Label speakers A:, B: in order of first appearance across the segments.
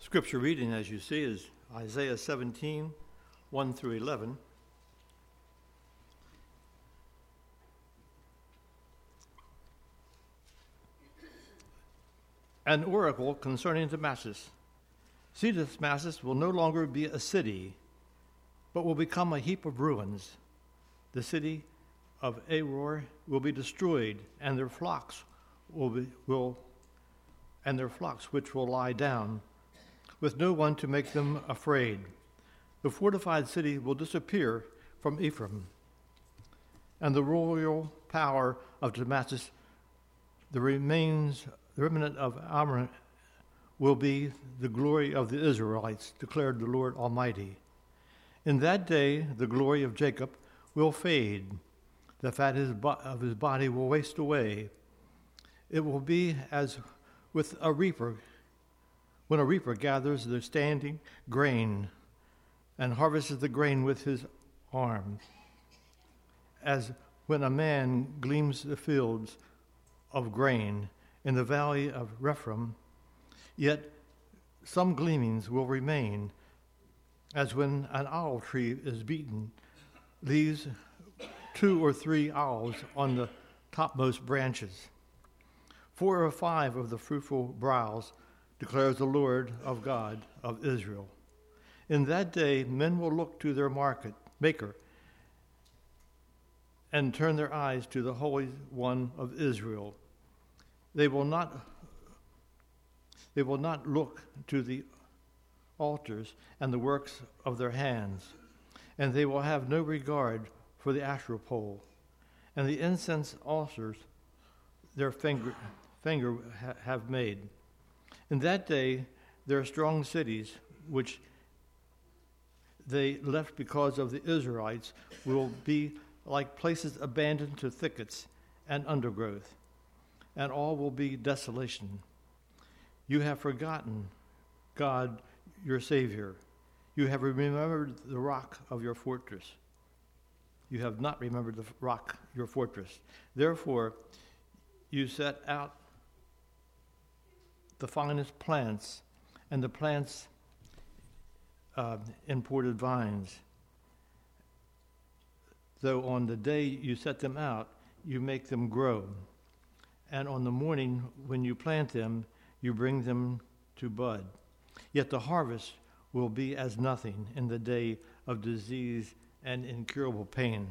A: Scripture reading, as you see, is Isaiah 17, 1 through 11. An oracle concerning Damascus. See, Damascus will no longer be a city, but will become a heap of ruins. The city of Aror will be destroyed, and their flocks which will lie down, with no one to make them afraid. The fortified city will disappear from Ephraim, and the royal power of Damascus, the remnant of Ammon, will be the glory of the Israelites, declared the Lord Almighty. In that day the glory of Jacob will fade, the fat of his body will waste away. It will be as with a reaper, when a reaper gathers the standing grain and harvests the grain with his arm, as when a man gleans the fields of grain in the valley of Rephaim. Yet some gleanings will remain, as when an olive tree is beaten, leaves 2 or 3 olives on the topmost branches. 4 or 5 of the fruitful browse, declares the Lord of God of Israel. In that day men will look to their maker and turn their eyes to the Holy One of Israel. They will not look to the altars and the works of their hands, and they will have no regard for the Asherah pole and the incense altars their finger have made. In that day, their strong cities, which they left because of the Israelites, will be like places abandoned to thickets and undergrowth, and all will be desolation. You have forgotten God, your Savior. You have remembered the rock of your fortress. You have not remembered the rock, your fortress. Therefore, you set out the finest plants and the plants imported vines. Though on the day you set them out, you make them grow. And on the morning when you plant them, you bring them to bud. Yet the harvest will be as nothing in the day of disease and incurable pain.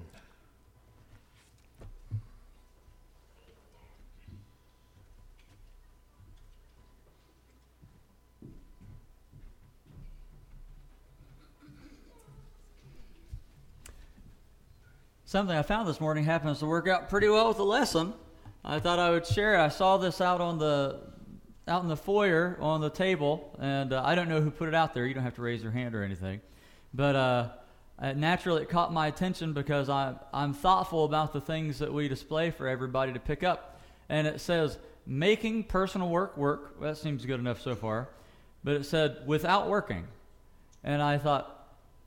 B: Something I found this morning happens to work out pretty well with the lesson. I thought I would share. I saw this out in the foyer on the table, and I don't know who put it out there. You don't have to raise your hand or anything. But naturally it caught my attention because I'm thoughtful about the things that we display for everybody to pick up. And it says, making personal work. Well, that seems good enough so far. But it said, without working. And I thought,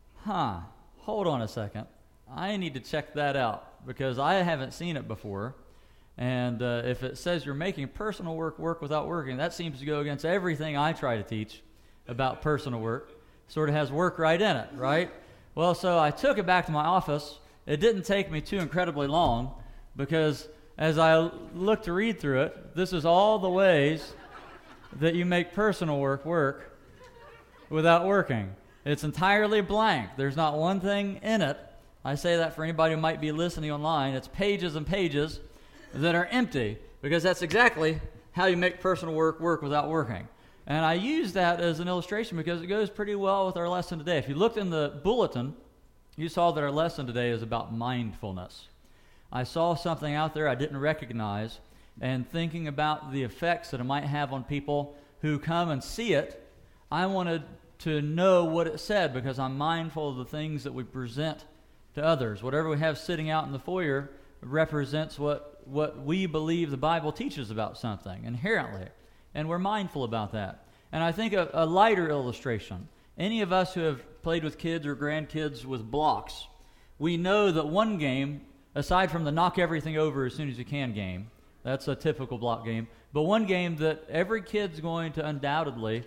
B: hold on a second. I need to check that out because I haven't seen it before. And if it says you're making personal work without working, that seems to go against everything I try to teach about personal work. Sort of has work right in it, right? Well, so I took it back to my office. It didn't take me too incredibly long because as I looked to read through it, this is all the ways that you make personal work without working. It's entirely blank. There's not one thing in it. I say that for anybody who might be listening online. It's pages and pages that are empty because that's exactly how you make personal work without working. And I use that as an illustration because it goes pretty well with our lesson today. If you looked in the bulletin, you saw that our lesson today is about mindfulness. I saw something out there I didn't recognize, and thinking about the effects that it might have on people who come and see it, I wanted to know what it said because I'm mindful of the things that we present to others. Whatever we have sitting out in the foyer represents what we believe the Bible teaches about something inherently, and we're mindful about that. And I think a lighter illustration, any of us who have played with kids or grandkids with blocks, we know that one game, aside from the knock everything over as soon as you can game, that's a typical block game, but one game that every kid's going to undoubtedly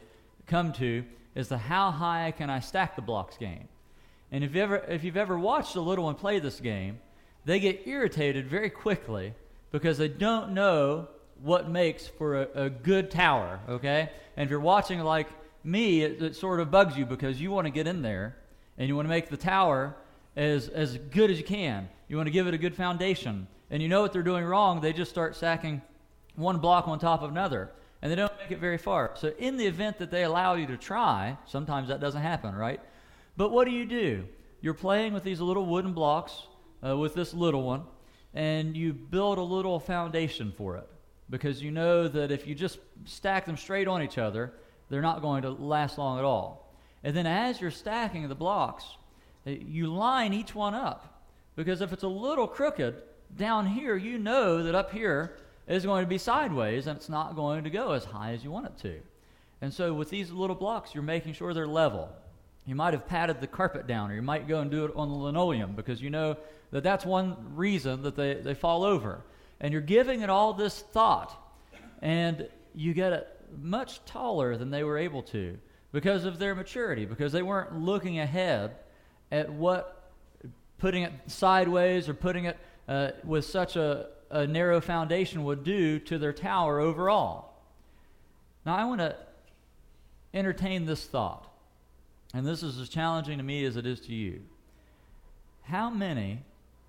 B: come to is the how high can I stack the blocks game. And if you've ever watched a little one play this game, they get irritated very quickly because they don't know what makes for a good tower, okay? And if you're watching like me, it sort of bugs you because you want to get in there and you want to make the tower as good as you can. You want to give it a good foundation. And you know what they're doing wrong. They just start stacking one block on top of another, and they don't make it very far. So in the event that they allow you to try, sometimes that doesn't happen, right? But what do? You're playing with these little wooden blocks with this little one, and you build a little foundation for it because you know that if you just stack them straight on each other, they're not going to last long at all. And then as you're stacking the blocks, you line each one up because if it's a little crooked, down here you know that up here is going to be sideways and it's not going to go as high as you want it to. And so with these little blocks, you're making sure they're level. You might have patted the carpet down, or you might go and do it on the linoleum because you know that that's one reason that they fall over. And you're giving it all this thought, and you get it much taller than they were able to because of their maturity, because they weren't looking ahead at what putting it sideways or putting it with such a narrow foundation would do to their tower overall. Now, I want to entertain this thought, and this is as challenging to me as it is to you. How many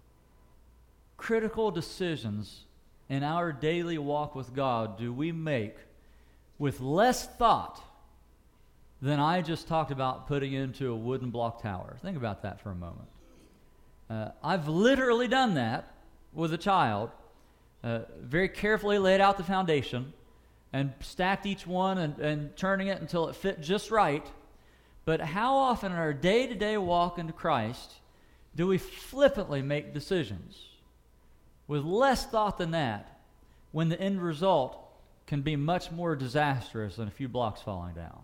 B: critical decisions in our daily walk with God do we make with less thought than I just talked about putting into a wooden block tower? Think about that for a moment. I've literally done that with a child, very carefully laid out the foundation and stacked each one and turning it until it fit just right. But how often in our day-to-day walk into Christ do we flippantly make decisions with less thought than that, when the end result can be much more disastrous than a few blocks falling down?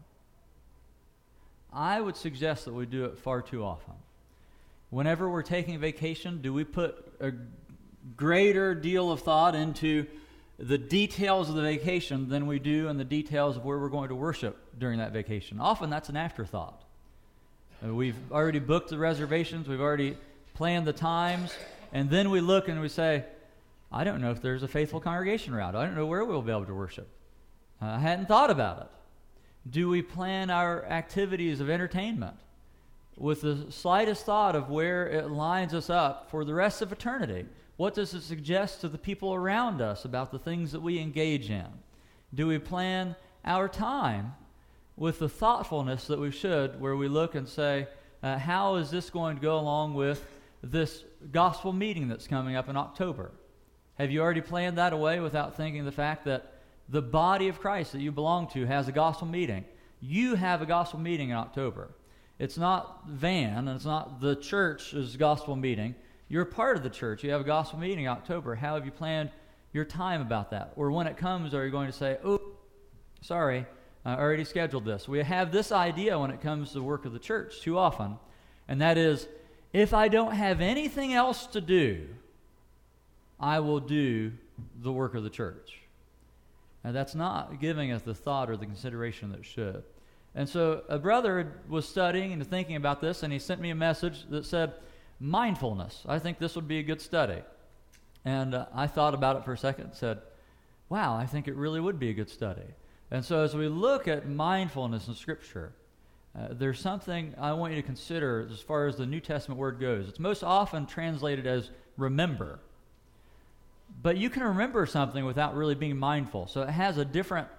B: I would suggest that we do it far too often. Whenever we're taking a vacation, do we put a greater deal of thought into the details of the vacation than we do in the details of where we're going to worship during that vacation? Often that's an afterthought. We've already booked the reservations, we've already planned the times, and then we look and we say, I don't know if there's a faithful congregation route. I don't know where we'll be able to worship. I hadn't thought about it. Do we plan our activities of entertainment with the slightest thought of where it lines us up for the rest of eternity? What does it suggest to the people around us about the things that we engage in? Do we plan our time with the thoughtfulness that we should, where we look and say, how is this going to go along with this gospel meeting that's coming up in October? Have you already planned that away without thinking the fact that the body of Christ that you belong to has a gospel meeting? You have a gospel meeting in October. It's not Van, and it's not the church's gospel meeting. You're part of the church. You have a gospel meeting in October. How have you planned your time about that? Or when it comes, are you going to say, oh, sorry, I already scheduled this? We have this idea when it comes to the work of the church too often, and that is, if I don't have anything else to do, I will do the work of the church. And that's not giving us the thought or the consideration that it should. And so a brother was studying and thinking about this, and he sent me a message that said, mindfulness. I think this would be a good study. And I thought about it for a second and said, wow, I think it really would be a good study. And so as we look at mindfulness in Scripture, there's something I want you to consider as far as the New Testament word goes. It's most often translated as remember. But you can remember something without really being mindful. So it has a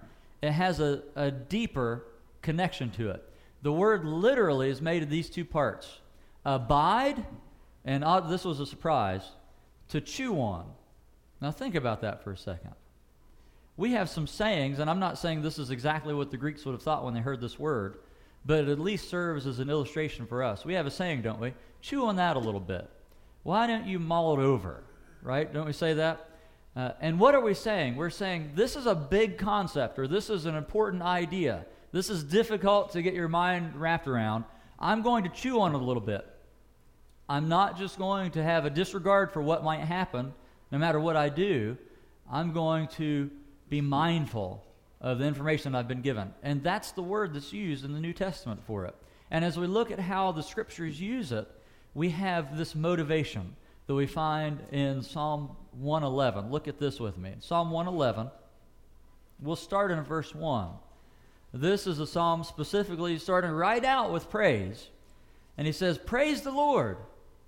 B: deeper connection to it. The word literally is made of these two parts. Abide, and this was a surprise, to chew on. Now think about that for a second. We have some sayings, and I'm not saying this is exactly what the Greeks would have thought when they heard this word, but it at least serves as an illustration for us. We have a saying, don't we? Chew on that a little bit. Why don't you mull it over? Right? Don't we say that? And what are we saying? We're saying this is a big concept, or this is an important idea. This is difficult to get your mind wrapped around. I'm going to chew on it a little bit. I'm not just going to have a disregard for what might happen no matter what I do. I'm going to be mindful of the information I've been given. And that's the word that's used in the New Testament for it. And as we look at how the Scriptures use it, we have this motivation that we find in Psalm 111. Look at this with me. Psalm 111, we'll start in verse 1. This is a psalm specifically starting right out with praise. And he says, "Praise the Lord.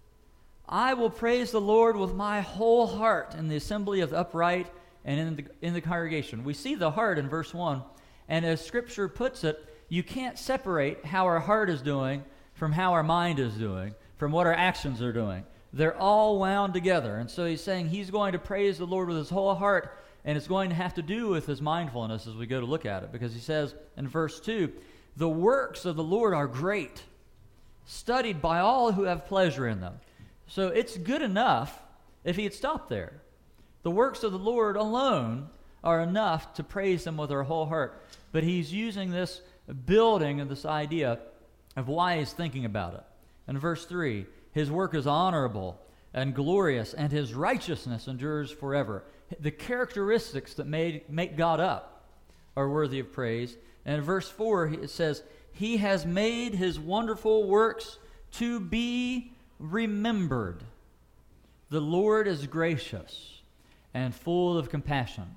B: I will praise the Lord with my whole heart in the assembly of the upright and in the congregation." We see the heart in verse 1. And as Scripture puts it, you can't separate how our heart is doing from how our mind is doing, from what our actions are doing. They're all wound together. And so he's saying he's going to praise the Lord with his whole heart, and it's going to have to do with his mindfulness as we go to look at it. Because he says in verse 2, "The works of the Lord are great, studied by all who have pleasure in them." So it's good enough if he had stopped there. The works of the Lord alone are enough to praise him with our whole heart. But he's using this building and this idea of why he's thinking about it. In verse 3, "His work is honorable and glorious, and his righteousness endures forever." The characteristics that make God up are worthy of praise. And in verse 4, it says, "He has made his wonderful works to be remembered. The Lord is gracious and full of compassion."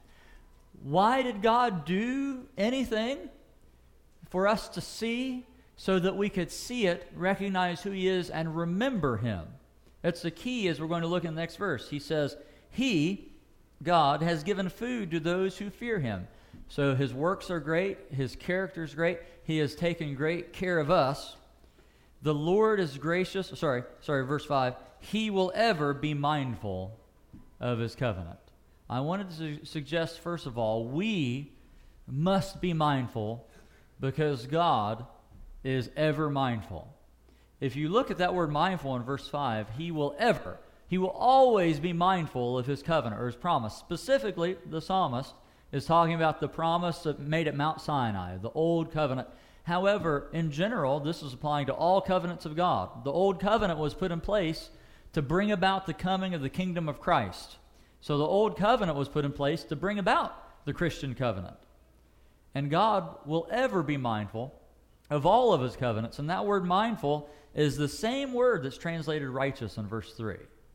B: Why did God do anything? For us to see, so that we could see it, recognize who he is, and remember him. That's the key as we're going to look in the next verse. He says, he, God, has given food to those who fear him. So his works are great, his character is great, he has taken great care of us. The Lord is gracious, verse 5, he will ever be mindful of his covenant. I wanted to suggest, first of all, we must be mindful because God is ever mindful. If you look at that word mindful in verse 5, he will always be mindful of his covenant or his promise. Specifically, the psalmist is talking about the promise made at Mount Sinai, the old covenant. However, in general, this is applying to all covenants of God. The old covenant was put in place to bring about the coming of the kingdom of Christ. So the old covenant was put in place to bring about the Christian covenant. And God will ever be mindful of all of his covenants. And that word mindful is the same word that's translated righteous in verse 3.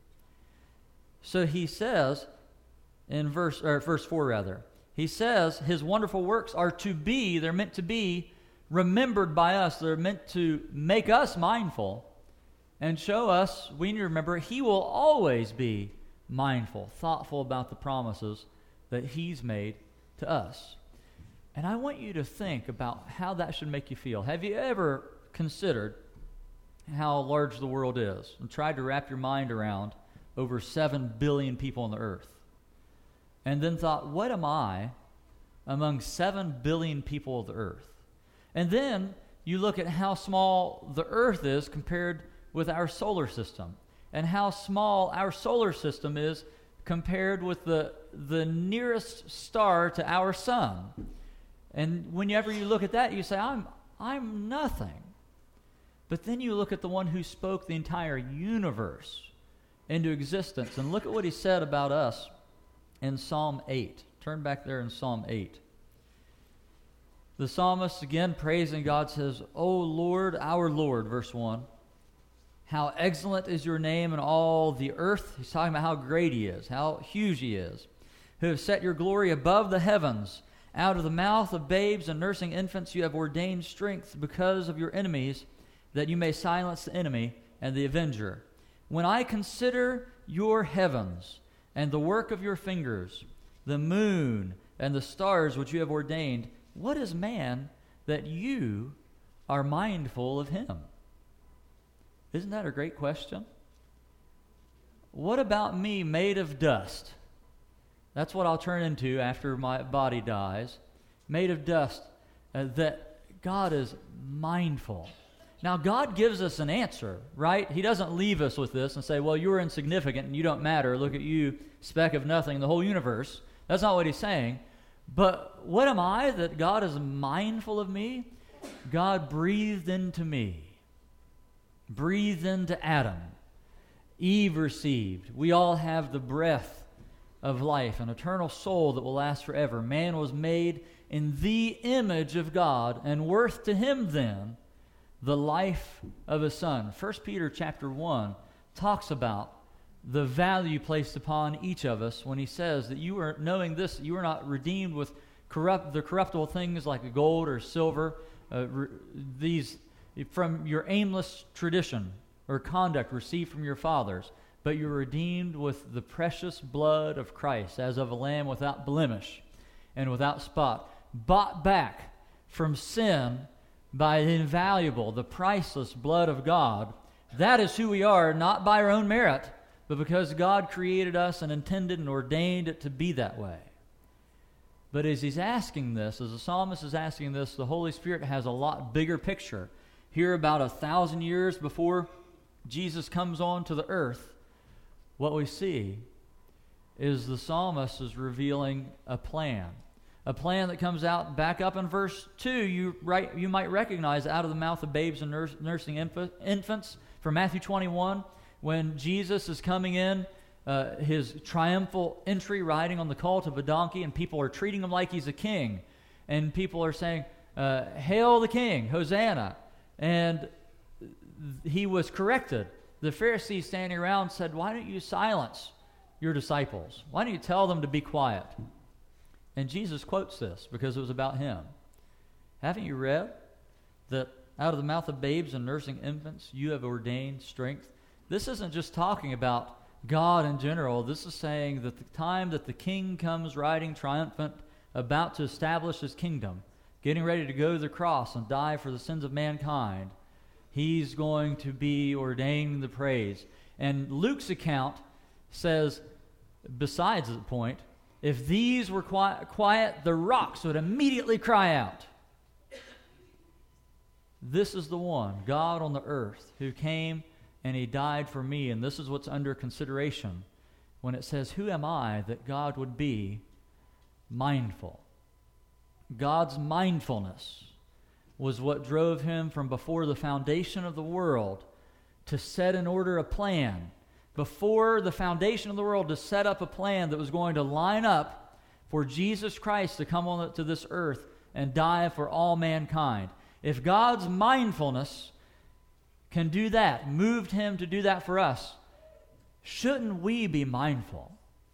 B: So he says in verse 4, he says his wonderful works are they're meant to be remembered by us. They're meant to make us mindful and show us, we need to remember, he will always be mindful, thoughtful about the promises that he's made to us. And I want you to think about how that should make you feel. Have you ever considered how large the world is and tried to wrap your mind around over 7 billion people on the earth? And then thought, what am I among 7 billion people of the earth? And then you look at how small the earth is compared with our solar system, and how small our solar system is compared with the nearest star to our sun. And whenever you look at that, you say, I'm nothing. But then you look at the one who spoke the entire universe into existence, and look at what he said about us in Psalm 8. Turn back there in Psalm 8. The psalmist, again praising God, says, "O Lord, our Lord," verse 1, "how excellent is your name in all the earth." He's talking about how great he is, how huge he is. "Who have set your glory above the heavens. Out of the mouth of babes and nursing infants you have ordained strength because of your enemies, that you may silence the enemy and the avenger. When I consider your heavens and the work of your fingers, the moon and the stars which you have ordained, what is man that you are mindful of him?" Isn't that a great question? What about me, made of dust? That's what I'll turn into after my body dies. Made of dust, that God is mindful. Now, God gives us an answer, right? He doesn't leave us with this and say, well, you're insignificant and you don't matter. Look at you, speck of nothing in the whole universe. That's not what he's saying. But what am I that God is mindful of me? God breathed into me. Breathed into Adam. Eve received. We all have the breath of life, an eternal soul that will last forever. Man was made in the image of God, and worth to him then the life of his Son. 1 Peter chapter 1 talks about the value placed upon each of us when he says that you are, knowing this, you are not redeemed with the corruptible things like gold or silver, these from your aimless tradition or conduct received from your fathers, but you're redeemed with the precious blood of Christ, as of a lamb without blemish and without spot, bought back from sin by the invaluable, the priceless blood of God. That is who we are, not by our own merit, but because God created us and intended and ordained it to be that way. But as he's asking this, as the psalmist is asking this, the Holy Spirit has a lot bigger picture. Here, about 1,000 years before Jesus comes onto the earth, what we see is the psalmist is revealing a plan that comes out back up in verse 2. You might recognize out of the mouth of babes and nursing infants from Matthew 21, when Jesus is coming in, his triumphal entry riding on the colt of a donkey, and people are treating him like he's a king, and people are saying, "Hail the King, Hosanna!" And he was corrected. The Pharisees standing around said, "Why don't you silence your disciples? Why don't you tell them to be quiet?" And Jesus quotes this because it was about him. Haven't you read that out of the mouth of babes and nursing infants you have ordained strength? This isn't just talking about God in general. This is saying that the time that the king comes riding triumphant, about to establish his kingdom, getting ready to go to the cross and die for the sins of mankind, he's going to be ordaining the praise. And Luke's account says, besides the point, if these were quiet, the rocks would immediately cry out. This is the one, God on the earth, who came and he died for me. And this is what's under consideration when it says, who am I that God would be mindful? God's mindfulness was what drove him from before the foundation of the world to set in order a plan. Before the foundation of the world, to set up a plan that was going to line up for Jesus Christ to come on to this earth and die for all mankind. If God's mindfulness can do that, moved him to do that for us, shouldn't we be mindful?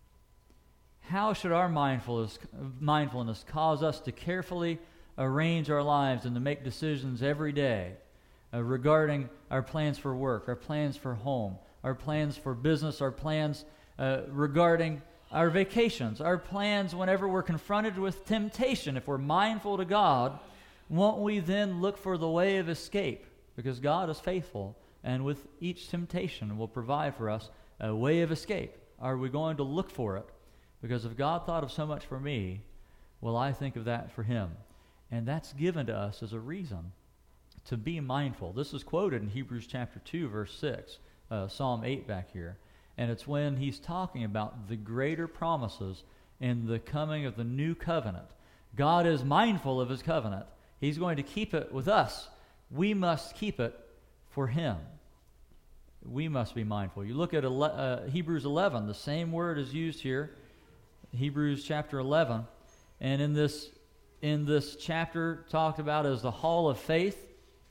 B: How should our mindfulness cause us to carefully arrange our lives and to make decisions every day regarding our plans for work, our plans for home, our plans for business, our plans regarding our vacations, our plans whenever we're confronted with temptation? If we're mindful to God, won't we then look for the way of escape? Because God is faithful, and with each temptation will provide for us a way of escape. Are we going to look for it? Because if God thought of so much for me, will I think of that for him? And that's given to us as a reason to be mindful. This is quoted in Hebrews chapter 2, verse 6, Psalm 8 back here. And it's when he's talking about the greater promises in the coming of the new covenant. God is mindful of his covenant. He's going to keep it with us. We must keep it for him. We must be mindful. You look at Hebrews 11, the same word is used here, Hebrews chapter 11, and in this chapter talked about as the hall of faith.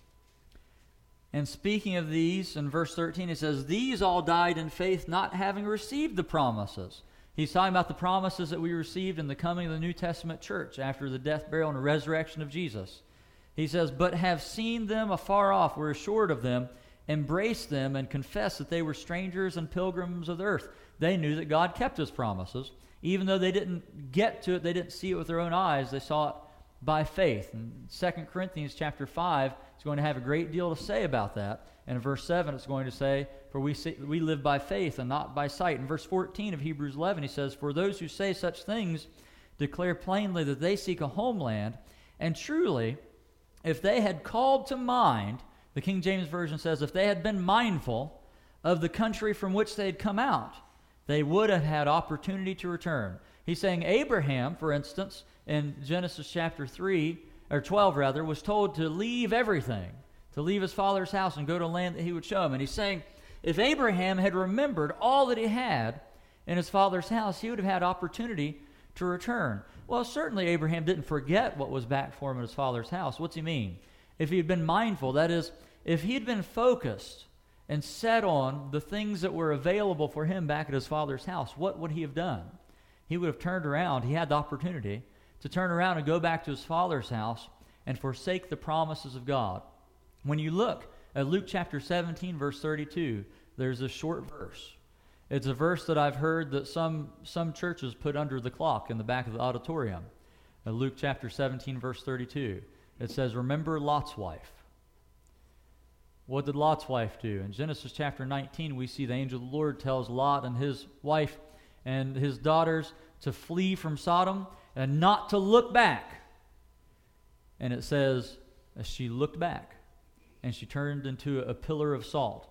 B: And speaking of these, in verse 13 it says, these all died in faith, not having received the promises. He's talking about the promises that we received in the coming of the New Testament church after the death, burial, and resurrection of Jesus. He says, but have seen them afar off, were assured of them, embraced them, and confessed that they were strangers and pilgrims of the earth. They knew that God kept his promises. Even though they didn't get to it, they didn't see it with their own eyes, they saw it by faith. And 2 Corinthians chapter 5 is going to have a great deal to say about that. And in verse 7 it's going to say, for we live by faith and not by sight. In verse 14 of Hebrews 11 he says, for those who say such things declare plainly that they seek a homeland, and truly, if they had called to mind, the King James Version says, if they had been mindful of the country from which they had come out, they would have had opportunity to return. He's saying Abraham, for instance, in Genesis chapter 12 was told to leave everything, to leave his father's house and go to a land that he would show him. And he's saying, if Abraham had remembered all that he had in his father's house, he would have had opportunity to return. Well, certainly Abraham didn't forget what was back for him in his father's house. What's he mean? If he had been mindful, that is, if he had been focused and set on the things that were available for him back at his father's house, what would he have done? He would have turned around. He had the opportunity to turn around and go back to his father's house and forsake the promises of God. When you look at Luke chapter 17, verse 32, there's a short verse. It's a verse that I've heard that some churches put under the clock in the back of the auditorium. Luke chapter 17, verse 32. It says, "Remember Lot's wife." What did Lot's wife do? In Genesis chapter 19, we see the angel of the Lord tells Lot and his wife and his daughters to flee from Sodom and not to look back. And it says, as she looked back, and she turned into a pillar of salt.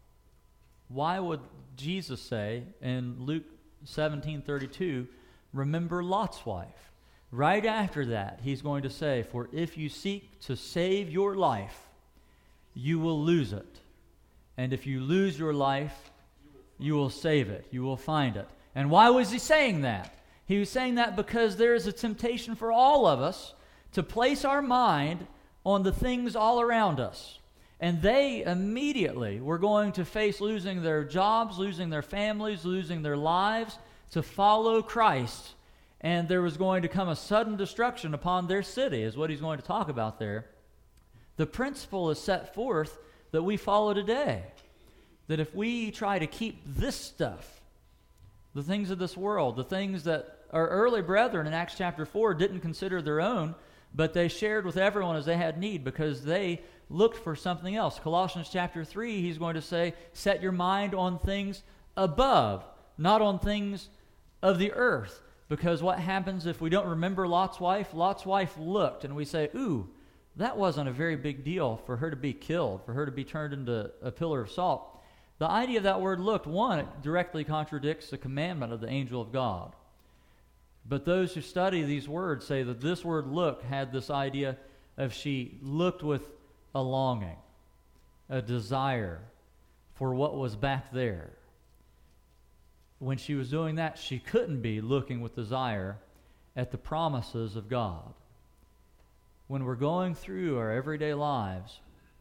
B: Why would Jesus say in Luke 17:32, remember Lot's wife? Right after that, he's going to say, for if you seek to save your life, you will lose it. And if you lose your life, you will save it. You will find it. And why was he saying that? He was saying that because there is a temptation for all of us to place our mind on the things all around us. And they immediately were going to face losing their jobs, losing their families, losing their lives to follow Christ. And there was going to come a sudden destruction upon their city, is what he's going to talk about there. The principle is set forth that we follow today. That if we try to keep this stuff, the things of this world, the things that our early brethren in Acts chapter 4 didn't consider their own, but they shared with everyone as they had need because they looked for something else. Colossians chapter 3, he's going to say, set your mind on things above, not on things of the earth. Because what happens if we don't remember Lot's wife? Lot's wife looked, and we say, ooh, that wasn't a very big deal for her to be killed, for her to be turned into a pillar of salt. The idea of that word looked, one, it directly contradicts the commandment of the angel of God. But those who study these words say that this word look had this idea of she looked with a longing, a desire for what was back there. When she was doing that, she couldn't be looking with desire at the promises of God. When we're going through our everyday lives,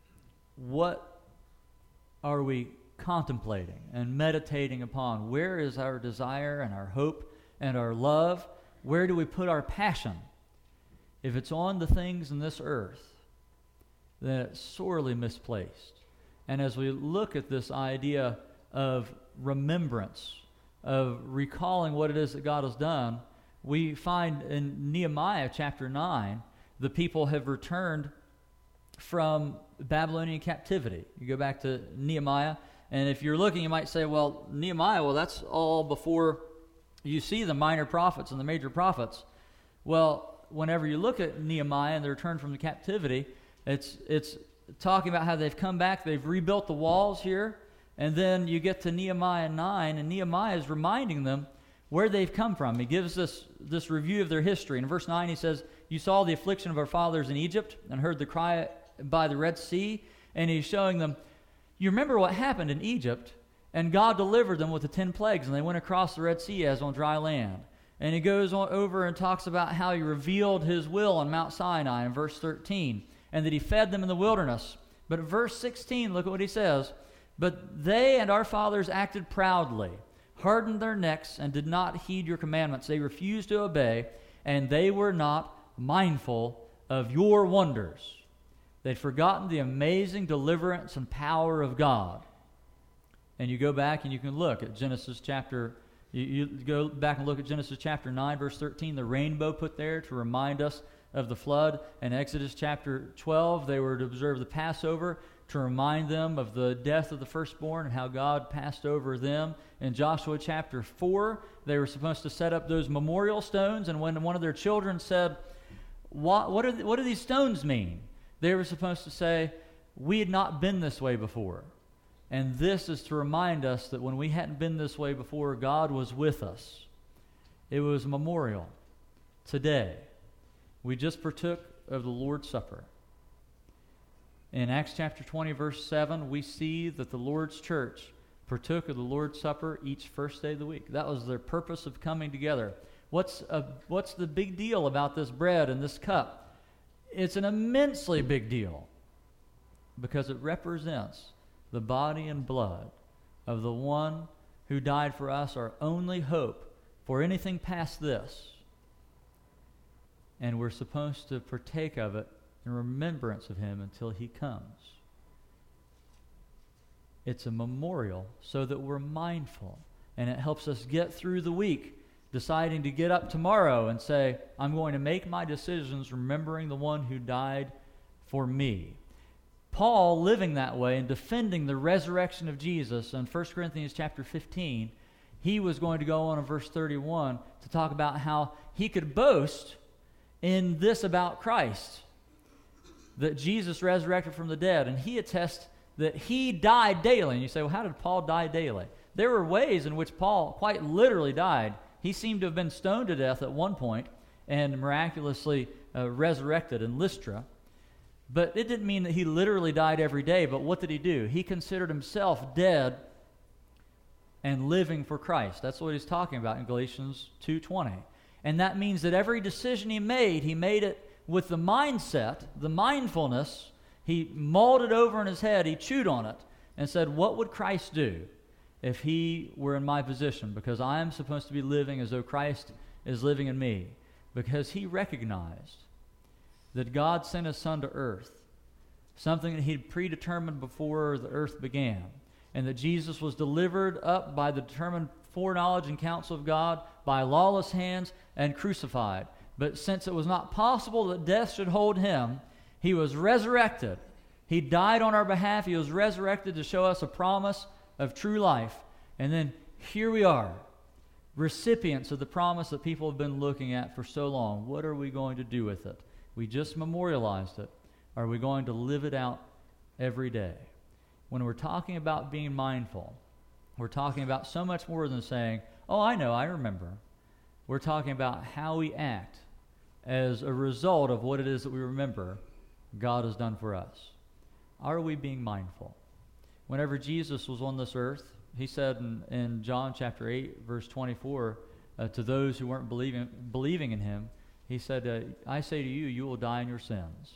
B: what are we contemplating and meditating upon? Where is our desire and our hope and our love? Where do we put our passion? If it's on the things in this earth, then it's sorely misplaced. And as we look at this idea of remembrance, of recalling what it is that God has done, we find in Nehemiah chapter 9, the people have returned from Babylonian captivity. You go back to Nehemiah, and if you're looking, you might say, well, Nehemiah, well, that's all before you see the minor prophets and the major prophets. Well, whenever you look at Nehemiah and the return from the captivity, it's talking about how they've come back, they've rebuilt the walls here, and then you get to Nehemiah 9, and Nehemiah is reminding them where they've come from. He gives this review of their history. In verse 9, he says, you saw the affliction of our fathers in Egypt and heard the cry by the Red Sea. And he's showing them, you remember what happened in Egypt, and God delivered them with the 10 plagues, and they went across the Red Sea as on dry land. And he goes on over and talks about how he revealed his will on Mount Sinai in verse 13, and that he fed them in the wilderness. But in verse 16, look at what he says. But they and our fathers acted proudly, hardened their necks, and did not heed your commandments. They refused to obey, and they were not mindful of your wonders. They'd forgotten the amazing deliverance and power of God. And you go back and you can look at Genesis chapter, you go back and look at Genesis chapter 9, verse 13, the rainbow put there to remind us of the flood. In Exodus chapter 12, they were to observe the Passover to remind them of the death of the firstborn and how God passed over them. In Joshua chapter 4, they were supposed to set up those memorial stones, and when one of their children said, what do these stones mean? They were supposed to say, we had not been this way before. And this is to remind us that when we hadn't been this way before, God was with us. It was a memorial. Today, we just partook of the Lord's Supper. In Acts chapter 20, verse 7, we see that the Lord's church partook of the Lord's Supper each first day of the week. That was their purpose of coming together. What's the big deal about this bread and this cup? It's an immensely big deal because it represents the body and blood of the one who died for us, our only hope for anything past this. And we're supposed to partake of it in remembrance of him until he comes. It's a memorial so that we're mindful, and it helps us get through the week, deciding to get up tomorrow and say, I'm going to make my decisions remembering the one who died for me. Paul, living that way and defending the resurrection of Jesus in 1 Corinthians chapter 15, he was going to go on in verse 31 to talk about how he could boast in this about Christ, that Jesus resurrected from the dead, and he attests that he died daily. And you say, well, how did Paul die daily? There were ways in which Paul quite literally died. He seemed to have been stoned to death at one point and miraculously resurrected in Lystra. But it didn't mean that he literally died every day. But what did he do? He considered himself dead and living for Christ. That's what he's talking about in Galatians 2:20. And that means that every decision he made it with the mindset, the mindfulness. He mulled it over in his head. He chewed on it and said, what would Christ do if he were in my position? Because I am supposed to be living as though Christ is living in me. Because he recognized that God sent his son to earth, something that he'd predetermined before the earth began, and that Jesus was delivered up by the determined foreknowledge and counsel of God by lawless hands and crucified. But since it was not possible that death should hold him, he was resurrected. He died on our behalf. He was resurrected to show us a promise of true life. And then here we are, recipients of the promise that people have been looking at for so long. What are we going to do with it? We just memorialized it. Are we going to live it out every day? When we're talking about being mindful, we're talking about so much more than saying, oh, I know, I remember. We're talking about how we act as a result of what it is that we remember God has done for us. Are we being mindful? Whenever Jesus was on this earth, he said in John chapter 8, verse 24, to those who weren't believing in him, he said, I say to you, you will die in your sins.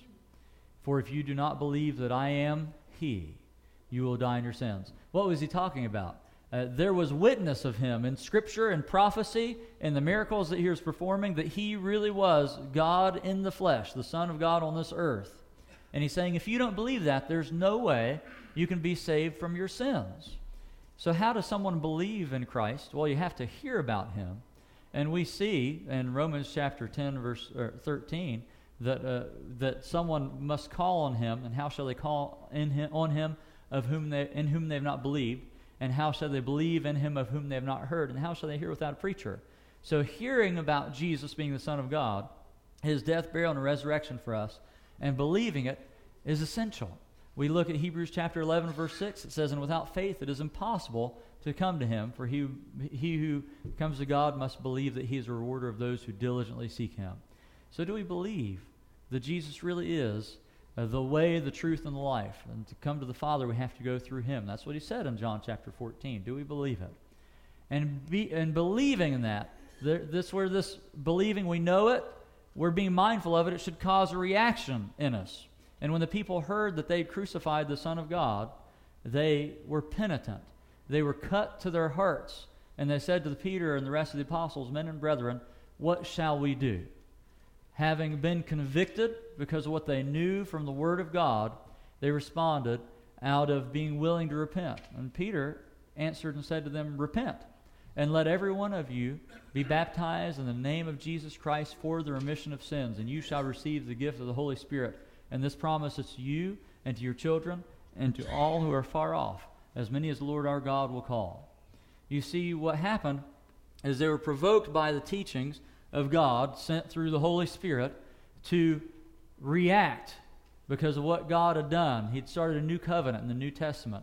B: For if you do not believe that I am he, you will die in your sins. What was he talking about? There was witness of him in Scripture and prophecy and the miracles that he was performing, that he really was God in the flesh, the Son of God on this earth. And he's saying, if you don't believe that, there's no way you can be saved from your sins. So how does someone believe in Christ? Well, you have to hear about him. And we see in Romans chapter 10, verse 13, that someone must call on him, and how shall they call on him in whom they have not believed? And how shall they believe in him of whom they have not heard? And how shall they hear without a preacher? So hearing about Jesus being the Son of God, his death, burial, and resurrection for us, and believing it is essential. We look at Hebrews chapter 11, verse 6. It says, and without faith it is impossible to come to him, for he who comes to God must believe that he is a rewarder of those who diligently seek him. So do we believe that Jesus really is the way, the truth, and the life? And to come to the Father, we have to go through him. That's what he said in John chapter 14. Do we believe it? And believing in that, this believing, we know it, we're being mindful of it, it should cause a reaction in us. And when the people heard that they crucified the Son of God, they were penitent. They were cut to their hearts. And they said to Peter and the rest of the apostles, men and brethren, what shall we do? Having been convicted because of what they knew from the Word of God, they responded out of being willing to repent. And Peter answered and said to them, repent, and let every one of you be baptized in the name of Jesus Christ for the remission of sins, and you shall receive the gift of the Holy Spirit. And this promise is to you and to your children and to all who are far off, as many as the Lord our God will call. You see, what happened is they were provoked by the teachings of God sent through the Holy Spirit to react because of what God had done. He'd started a new covenant in the New Testament.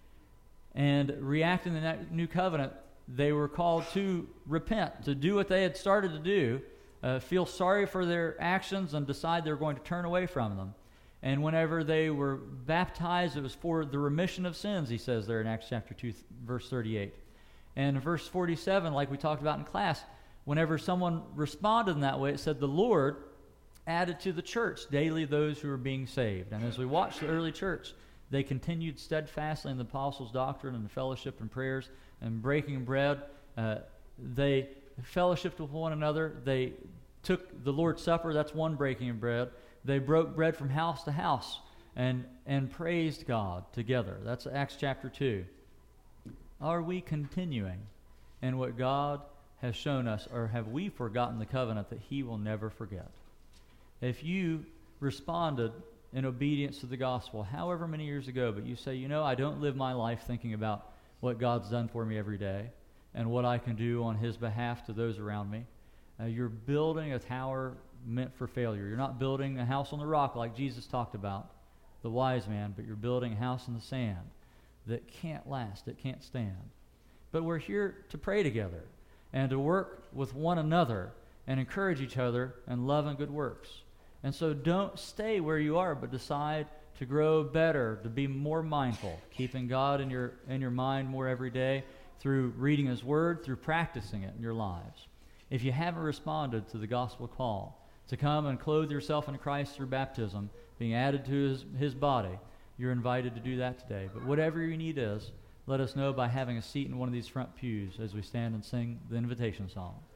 B: And reacting to that new covenant, they were called to repent, to do what they had started to do, feel sorry for their actions and decide they were going to turn away from them. And whenever they were baptized, it was for the remission of sins, he says there in Acts chapter 2, verse 38. And in verse 47, like we talked about in class, whenever someone responded in that way, it said the Lord added to the church daily those who were being saved. And as we watched the early church, they continued steadfastly in the apostles' doctrine and the fellowship and prayers and breaking bread. They fellowshiped with one another. They took the Lord's Supper. That's one breaking of bread. They broke bread from house to house and praised God together. That's Acts chapter 2. Are we continuing in what God has shown us, or have we forgotten the covenant that he will never forget? If you responded in obedience to the gospel however many years ago, but you say, I don't live my life thinking about what God's done for me every day and what I can do on his behalf to those around me, you're building a tower meant for failure. You're not building a house on the rock like Jesus talked about, the wise man, but you're building a house in the sand that can't last, that can't stand. But we're here to pray together and to work with one another and encourage each other in love and good works. And so don't stay where you are, but decide to grow better, to be more mindful, keeping God in your mind more every day through reading his word, through practicing it in your lives. If you haven't responded to the gospel call to come and clothe yourself in Christ through baptism, being added to his body, you're invited to do that today. But whatever your need is, let us know by having a seat in one of these front pews as we stand and sing the invitation song.